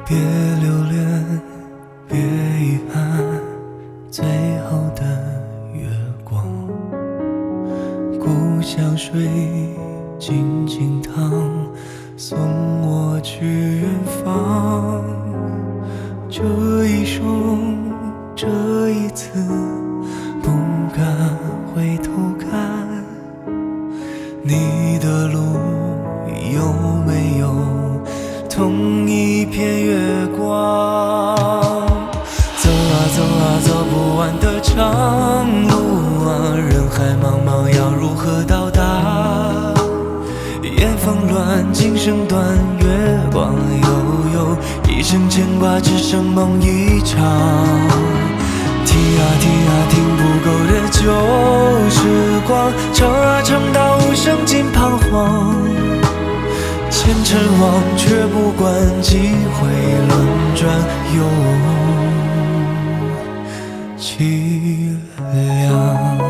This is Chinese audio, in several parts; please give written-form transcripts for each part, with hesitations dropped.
别留恋，别遗憾，最后的月光，故乡水静静淌，送我去远方。这一生，这一次，不敢回头看，你的路有没有同一片月光？走啊走啊，走不完的长路啊，人海茫茫，要如何到达？夜风乱，琴声断，月光悠悠，一生牵挂，只剩梦一场。提啊提啊，听不够的旧时光，唱啊唱到无声尽彷徨。前尘忘，却不管机会轮转又凄凉。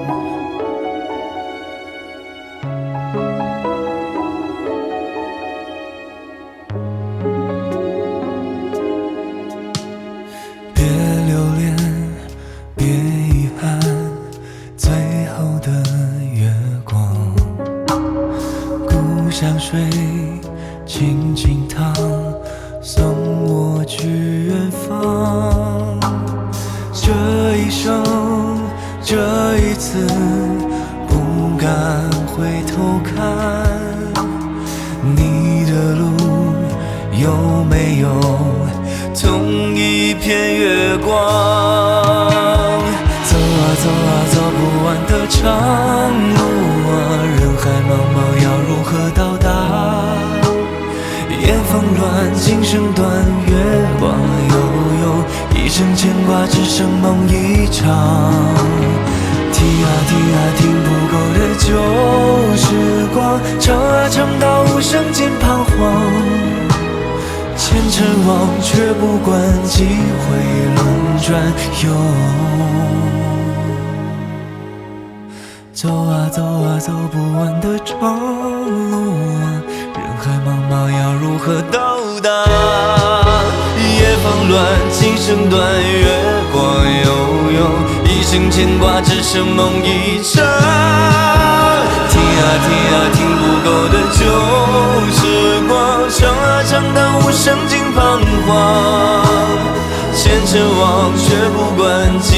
别留恋，别遗憾，最后的月光，故乡水静静淌，送我去远方。这一生，这一次，不敢回头看，你的路有没有同一片月光？走啊走啊，走不完的长路啊，人海茫茫，要如何到达？夜风乱，琴声断，月光悠悠，一生牵挂，只剩梦一场。提啊提啊，听不够的旧时光，唱啊唱到无声尽彷徨。前尘忘，却不管机会轮转又走啊走啊，走不完的长路啊，人海茫茫，要如何到达？夜风乱，琴声断，月光悠悠，一生牵挂，只剩梦一场。提啊提啊，听不够的旧时光，唱啊唱到无声尽彷徨。前尘忘，却不管